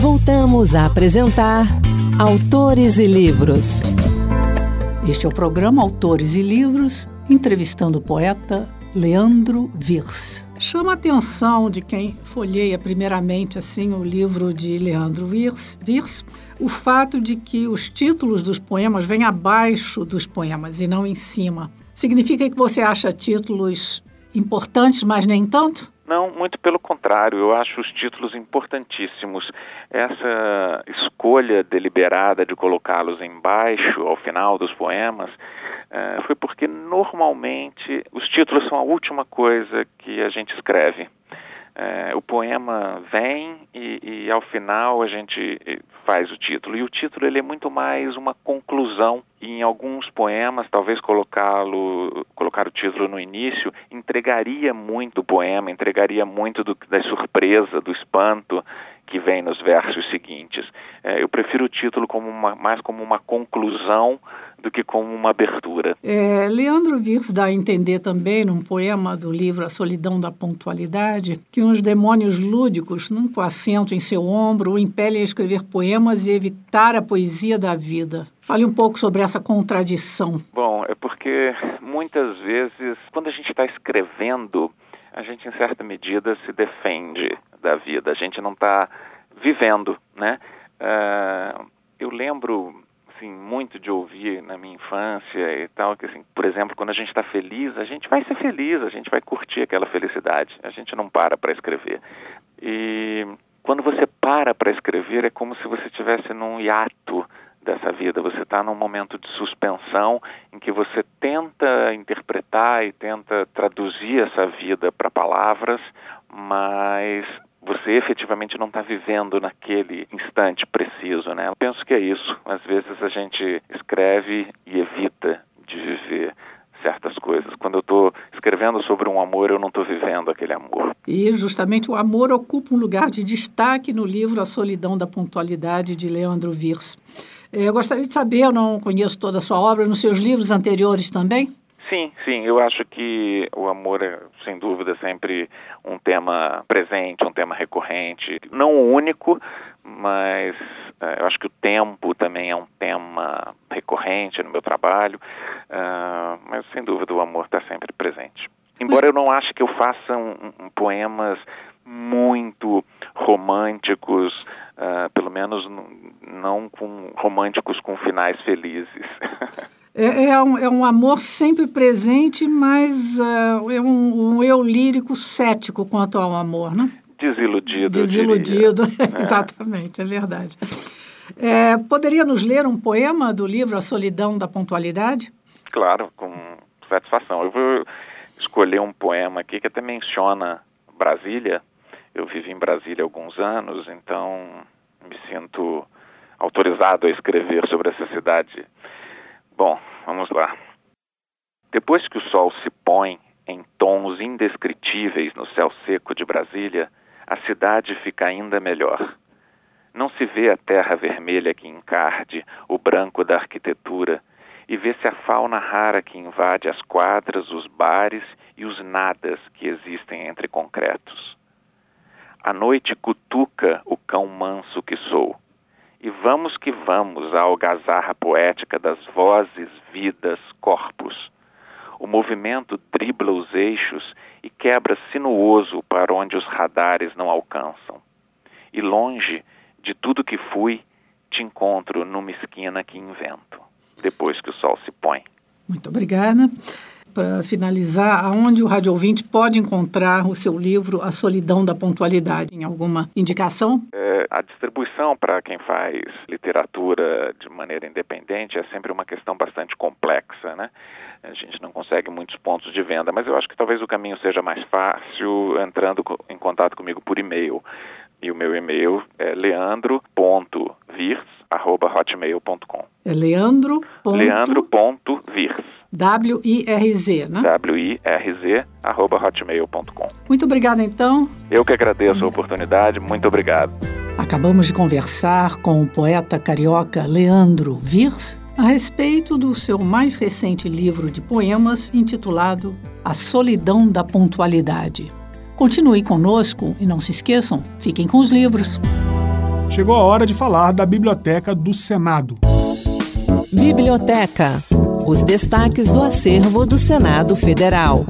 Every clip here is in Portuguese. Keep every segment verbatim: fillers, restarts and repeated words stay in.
Voltamos a apresentar Autores e Livros. Este é o programa Autores e Livros, entrevistando o poeta Leandro Wirs. Chama a atenção de quem folheia primeiramente assim, o livro de Leandro Wirs, Wirs o fato de que os títulos dos poemas vêm abaixo dos poemas e não em cima. Significa que você acha títulos importantes, mas nem tanto? Não, muito pelo contrário, eu acho os títulos importantíssimos. Essa escolha deliberada de colocá-los embaixo, ao final dos poemas, uh, foi porque normalmente os títulos são a última coisa que a gente escreve. Uh, o poema vem e, e ao final a gente faz o título. E o título ele é muito mais uma conclusão. E em alguns poemas, talvez colocá-lo, colocar o título no início, entregaria muito o poema, entregaria muito do, da surpresa, do espanto que vem nos versos seguintes. É, eu prefiro o título como uma, mais como uma conclusão do que como uma abertura. É, Leandro Wirs dá a entender também, num poema do livro A Solidão da Pontualidade, que uns demônios lúdicos, não, com assento em seu ombro, o impelem a escrever poemas e evitar a poesia da vida. Fale um pouco sobre essa contradição. Bom, é porque muitas vezes, quando a gente está escrevendo, a gente, em certa medida, se defende da vida. A gente não está vivendo, né? Uh, eu lembro, assim, muito de ouvir na minha infância e tal, que, assim, por exemplo, quando a gente está feliz, a gente vai ser feliz, a gente vai curtir aquela felicidade. A gente não para para escrever. E quando você para para escrever, é como se você estivesse num hiato dessa vida. Você está num momento de suspensão em que você tenta interpretar e tenta traduzir essa vida para palavras, mas você efetivamente não está vivendo naquele instante preciso, né? Eu penso que é isso. Às vezes a gente escreve e evita de viver certas coisas. Quando eu estou escrevendo sobre um amor, eu não estou vivendo aquele amor. E justamente o amor ocupa um lugar de destaque no livro A Solidão da Pontualidade, de Leandro Wirs. Eu gostaria de saber, eu não conheço toda a sua obra, nos seus livros anteriores também? Sim, sim, eu acho que o amor é, sem dúvida, sempre um tema presente, um tema recorrente. Não o único, mas uh, eu acho que o tempo também é um tema recorrente no meu trabalho, uh, mas sem dúvida o amor está sempre presente. Embora mas... eu não ache que eu faça um, um, poemas muito românticos, uh, pelo menos n- não com românticos com finais felizes. É, é, um, é um amor sempre presente, mas uh, é um, um eu lírico cético quanto ao amor, né? Desiludido. Desiludido, é. Exatamente, é verdade. É, poderia nos ler um poema do livro A Solidão da Pontualidade? Claro, com satisfação. Eu vou escolher um poema aqui que até menciona Brasília. Eu vivi em Brasília há alguns anos, então me sinto autorizado a escrever sobre essa cidade. Bom, vamos lá. Depois que o sol se põe em tons indescritíveis no céu seco de Brasília, a cidade fica ainda melhor. Não se vê a terra vermelha que encarde o branco da arquitetura e vê-se a fauna rara que invade as quadras, os bares e os nadas que existem entre concretos. A noite cutuca o cão manso que sou. E vamos que vamos à algazarra poética das vozes, vidas, corpos. O movimento dribla os eixos e quebra sinuoso para onde os radares não alcançam. E longe de tudo que fui, te encontro numa esquina que invento, depois que o sol se põe. Muito obrigada. Para finalizar, aonde o rádio ouvinte pode encontrar o seu livro A Solidão da Pontualidade? Em alguma indicação? É, a distribuição para quem faz literatura de maneira independente é sempre uma questão bastante complexa, né? A gente não consegue muitos pontos de venda, mas eu acho que talvez o caminho seja mais fácil entrando em contato comigo por e-mail. E o meu e-mail é leandro ponto wirs arroba hotmail ponto com. É leandro. leandro ponto wirs. W I R Z, né? W I R Z, arroba hotmail ponto com. Muito obrigada, então. Eu que agradeço a oportunidade. Muito obrigado. Acabamos de conversar com o poeta carioca Leandro Wirs a respeito do seu mais recente livro de poemas intitulado A Solidão da Pontualidade. Continue conosco e não se esqueçam, fiquem com os livros. Chegou a hora de falar da Biblioteca do Senado. Biblioteca. Os destaques do acervo do Senado Federal.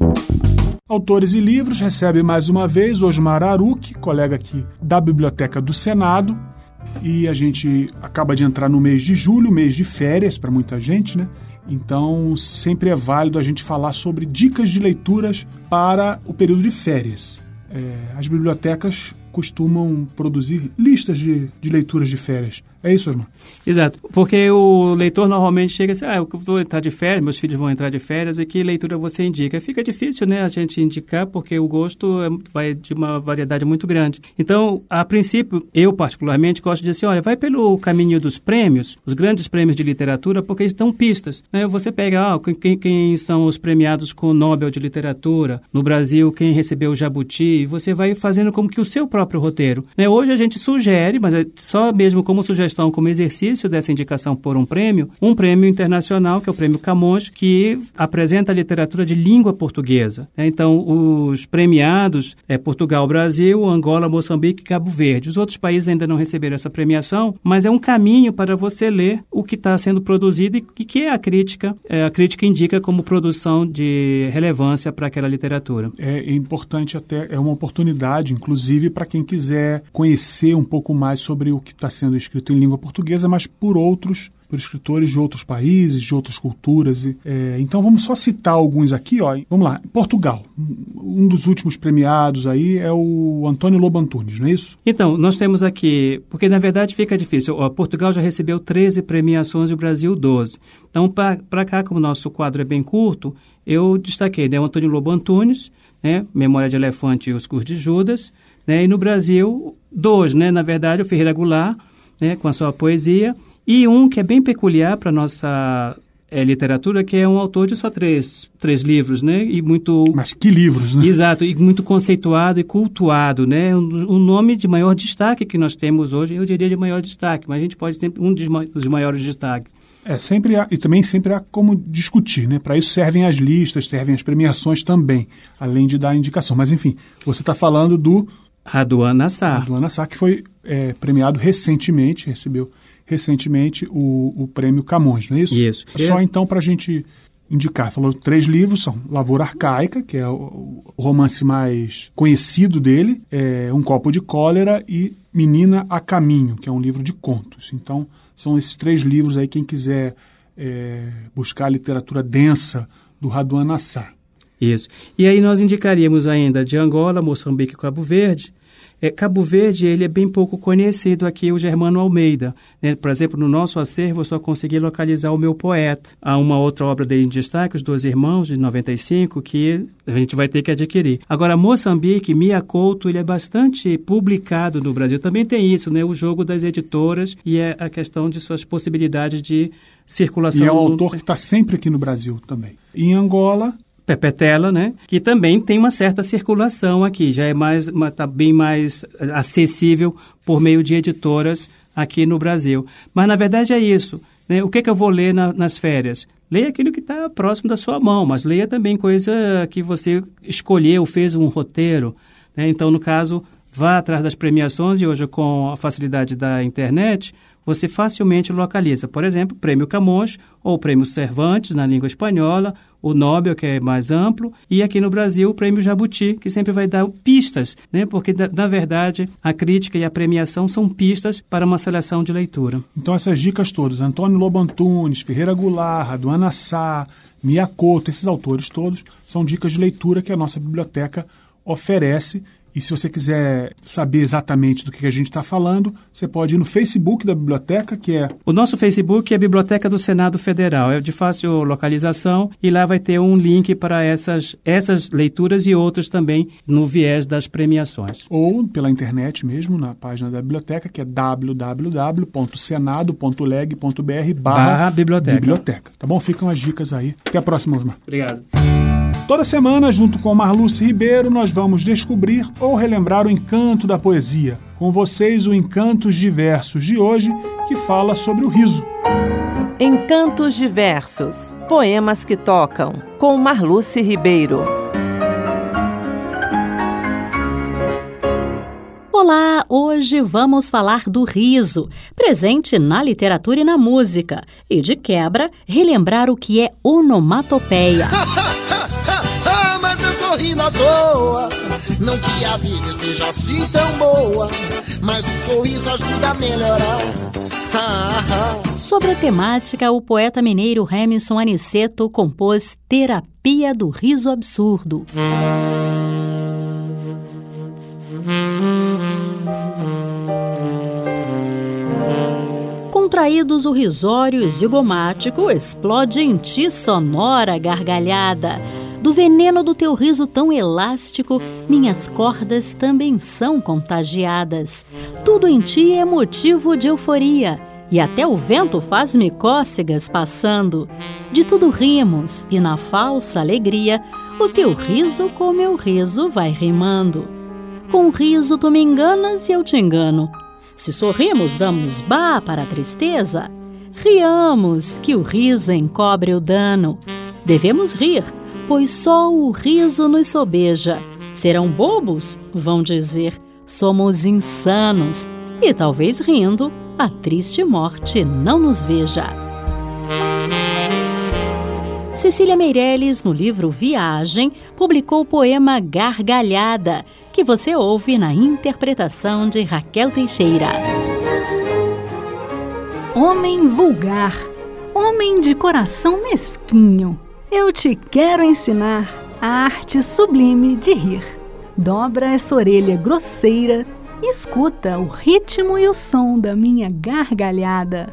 Autores e Livros recebe mais uma vez Osmar Aruque, colega aqui da Biblioteca do Senado. E a gente acaba de entrar no mês de julho, mês de férias para muita gente, né? Então, sempre é válido a gente falar sobre dicas de leituras para o período de férias. É, as bibliotecas costumam produzir listas de, de leituras de férias. É isso, Osmar? Exato, porque o leitor normalmente chega assim, ah, eu vou entrar de férias, meus filhos vão entrar de férias, e que leitura você indica? Fica difícil, né, a gente indicar, porque o gosto é, vai de uma variedade muito grande. Então, a princípio, eu particularmente gosto de dizer, olha, vai pelo caminho dos prêmios, os grandes prêmios de literatura, porque eles dão pistas, né? Você pega, ah, quem, quem são os premiados com o Nobel de Literatura, no Brasil, quem recebeu o Jabuti, e você vai fazendo como que o seu próprio roteiro, né? Hoje a gente sugere, mas é só mesmo como sugestão, como exercício dessa indicação por um prêmio, um prêmio internacional, que é o Prêmio Camões, que apresenta a literatura de língua portuguesa, né? Então, os premiados é Portugal, Brasil, Angola, Moçambique e Cabo Verde. Os outros países ainda não receberam essa premiação, mas é um caminho para você ler o que está sendo produzido e que a crítica, é, a crítica indica como produção de relevância para aquela literatura. É importante até, é uma oportunidade, inclusive, para quem quiser conhecer um pouco mais sobre o que está sendo escrito em língua portuguesa, mas por outros, por escritores de outros países, de outras culturas. É, então vamos só citar alguns aqui. Ó. Vamos lá, Portugal. Um dos últimos premiados aí é o António Lobo Antunes, não é isso? Então, nós temos aqui, porque na verdade fica difícil. Ó, Portugal já recebeu treze premiações e o Brasil doze. Então, para cá, como o nosso quadro é bem curto, eu destaquei, né, o Antônio Lobo Antunes, né, Memória de Elefante e Os Cus de Judas, né, e no Brasil, dois, né, na verdade, o Ferreira Goulart, né, com a sua poesia, e um que é bem peculiar para a nossa é, literatura, que é um autor de só três, três livros, né, e muito... Mas que livros, né? Exato, e muito conceituado e cultuado, né, um, um nome de maior destaque que nós temos hoje, eu diria de maior destaque, mas a gente pode ter um dos maiores destaques. É, sempre há, e também sempre há como discutir, né? Para isso servem as listas, servem as premiações também, além de dar indicação. Mas, enfim, você está falando do... Raduan Nassar. Raduan Nassar, que foi é, premiado recentemente, recebeu recentemente o, o prêmio Camões, não é isso? Isso. Só isso. Então para a gente indicar, falou três livros, são Lavoura Arcaica, que é o, o romance mais conhecido dele, é Um Copo de Cólera e Menina a Caminho, que é um livro de contos. Então são esses três livros aí, quem quiser é, buscar a literatura densa do Raduan Nassar. Isso. E aí nós indicaríamos ainda de Angola, Moçambique e Cabo Verde. É, Cabo Verde, ele é bem pouco conhecido aqui, o Germano Almeida. Né? Por exemplo, no nosso acervo eu só consegui localizar o Meu Poeta. Há uma outra obra dele em destaque, Os Dois Irmãos, de noventa e cinco, que a gente vai ter que adquirir. Agora, Moçambique, Mia Couto, ele é bastante publicado no Brasil. Também tem isso, né? O jogo das editoras e é a questão de suas possibilidades de circulação. E é um autor que está sempre aqui no Brasil também. Em Angola... Pepetela, né? Que também tem uma certa circulação aqui, já é mais, está bem mais acessível por meio de editoras aqui no Brasil. Mas, na verdade, é isso, né? O que, que eu vou ler na, nas férias? Leia aquilo que está próximo da sua mão, mas leia também coisa que você escolheu, fez um roteiro, né? Então, no caso, vá atrás das premiações e hoje, com a facilidade da internet, você facilmente localiza, por exemplo, o Prêmio Camões ou o Prêmio Cervantes na língua espanhola, o Nobel, que é mais amplo, e aqui no Brasil o Prêmio Jabuti, que sempre vai dar pistas, né? Porque, na, na verdade, a crítica e a premiação são pistas para uma seleção de leitura. Então, essas dicas todas, Antônio Lobo Antunes, Ferreira Goulart, Raduan Nassar, Mia Couto, esses autores todos, são dicas de leitura que a nossa biblioteca oferece. E se você quiser saber exatamente do que a gente está falando, você pode ir no Facebook da biblioteca, que é... O nosso Facebook é a Biblioteca do Senado Federal. É de fácil localização e lá vai ter um link para essas, essas leituras e outras também no viés das premiações. Ou pela internet mesmo, na página da biblioteca, que é w w w ponto senado ponto leg ponto b r barra biblioteca. Tá bom? Ficam as dicas aí. Até a próxima, Osmar. Obrigado. Toda semana, junto com Marluce Ribeiro, nós vamos descobrir ou relembrar o encanto da poesia. Com vocês, o Encantos Diversos de hoje, que fala sobre o riso. Encantos Diversos, poemas que tocam, com Marluce Ribeiro. Olá, hoje vamos falar do riso, presente na literatura e na música, e de quebra, relembrar o que é onomatopeia. Mas eu tô rindo à toa, não que a vida esteja assim tão boa, mas o sorriso ajuda a melhorar. Sobre a temática, o poeta mineiro Remington Aniceto compôs Terapia do Riso Absurdo. Contraídos o risório zigomático, explode em ti sonora gargalhada. Do veneno do teu riso tão elástico, minhas cordas também são contagiadas. Tudo em ti é motivo de euforia, e até o vento faz-me cócegas passando. De tudo rimos, e na falsa alegria, o teu riso com meu riso vai rimando. Com o riso tu me enganas e eu te engano. Se sorrimos, damos bah para a tristeza. Riamos, que o riso encobre o dano. Devemos rir, pois só o riso nos sobeja. Serão bobos? Vão dizer, somos insanos. E talvez rindo, a triste morte não nos veja. Cecília Meirelles, no livro Viagem, publicou o poema Gargalhada, que você ouve na interpretação de Raquel Teixeira. Homem vulgar, homem de coração mesquinho, eu te quero ensinar a arte sublime de rir. Dobra essa orelha grosseira e escuta o ritmo e o som da minha gargalhada.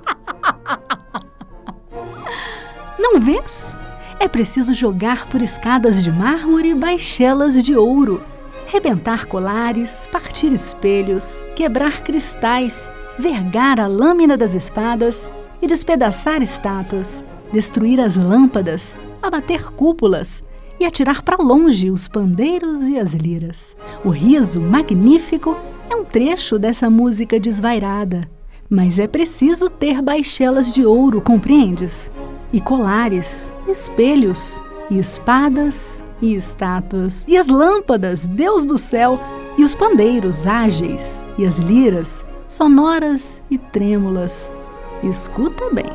Não vês? É preciso jogar por escadas de mármore baixelas de ouro, rebentar colares, partir espelhos, quebrar cristais, vergar a lâmina das espadas e despedaçar estátuas, destruir as lâmpadas, abater cúpulas e atirar para longe os pandeiros e as liras. O riso magnífico é um trecho dessa música desvairada, mas é preciso ter baixelas de ouro, compreendes? E colares, espelhos, e espadas, e estátuas, e as lâmpadas, Deus do céu, e os pandeiros ágeis, e as liras, sonoras e trêmulas. Escuta bem.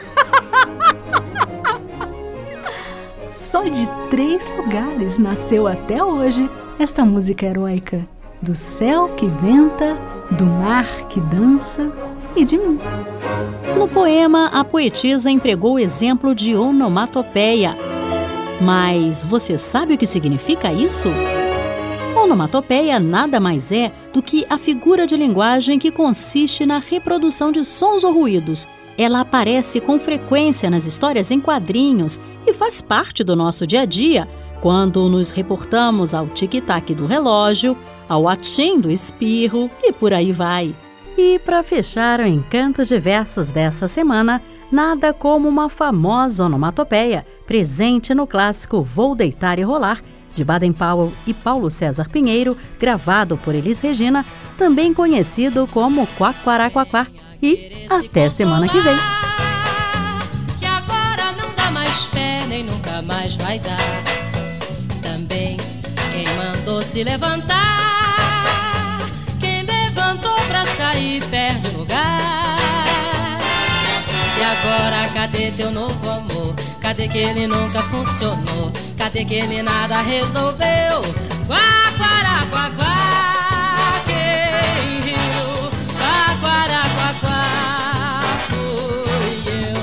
Só de três lugares nasceu até hoje esta música heróica: do céu que venta, do mar que dança e de mim. No poema, a poetisa empregou o exemplo de onomatopeia. Mas você sabe o que significa isso? Onomatopeia nada mais é do que a figura de linguagem que consiste na reprodução de sons ou ruídos. Ela aparece com frequência nas histórias em quadrinhos e faz parte do nosso dia a dia, quando nos reportamos ao tic-tac do relógio, ao atim do espirro e por aí vai. E para fechar o encanto de versos dessa semana, nada como uma famosa onomatopeia presente no clássico Vou Deitar e Rolar, de Baden-Powell e Paulo César Pinheiro, gravado por Elis Regina, também conhecido como Quaquaraquaquá. E até semana que vem. Que agora não dá mais pé, nem nunca mais vai dar. Também quem mandou se levantar, quem levantou pra sair perde o lugar. E agora cadê teu novo amor? Cadê que ele nunca funcionou? Cadê que ele nada resolveu? Quaquaraquaquá, quem riu? Quaquaraquaquá, fui eu.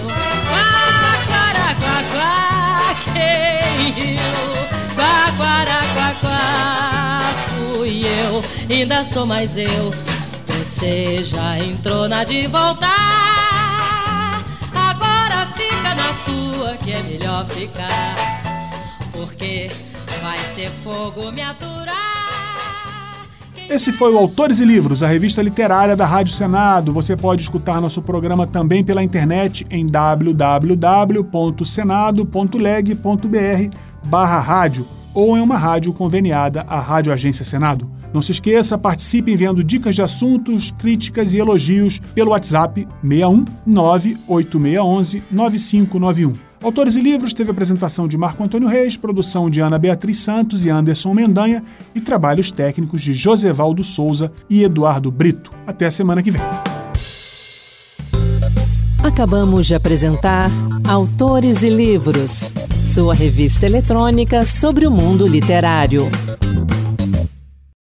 Quaquaraquaquá, quem riu? Quaquaraquaquá, fui eu. Ainda sou mais eu. Você já entrou na de voltar. Agora fica na tua, que é melhor ficar, porque vai ser fogo me aturar. Esse foi o Autores e Livros, a revista literária da Rádio Senado. Você pode escutar nosso programa também pela internet em w w w ponto senado ponto leg ponto b r barra rádio ou em uma rádio conveniada à Rádio Agência Senado. Não se esqueça, participe enviando dicas de assuntos, críticas e elogios pelo WhatsApp seis um nove oito seis um um nove cinco nove um. Autores e Livros teve apresentação de Marco Antônio Reis, produção de Ana Beatriz Santos e Anderson Mendanha e trabalhos técnicos de Josevaldo Souza e Eduardo Brito. Até a semana que vem. Acabamos de apresentar Autores e Livros, sua revista eletrônica sobre o mundo literário.